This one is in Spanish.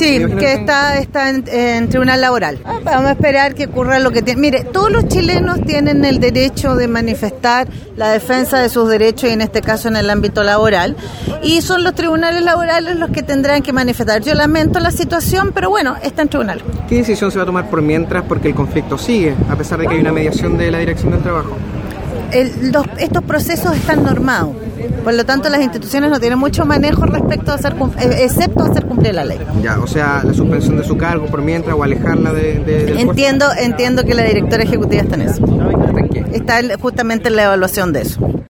Sí, que está en tribunal laboral. Vamos a esperar que ocurra lo que tiene. Mire, todos los chilenos tienen el derecho de manifestar la defensa de sus derechos, y en este caso en el ámbito laboral, y son los tribunales laborales los que tendrán que manifestar. Yo lamento la situación, pero bueno, está en tribunal. ¿Qué decisión se va a tomar por mientras? Porque el conflicto sigue, a pesar de que hay una mediación de la Dirección del Trabajo. Estos procesos están normados, por lo tanto las instituciones no tienen mucho manejo respecto a excepto hacer cumplir la ley. Ya, o sea, la suspensión de su cargo por mientras o alejarla del Entiendo que la directora ejecutiva está en eso. Está justamente en la evaluación de eso.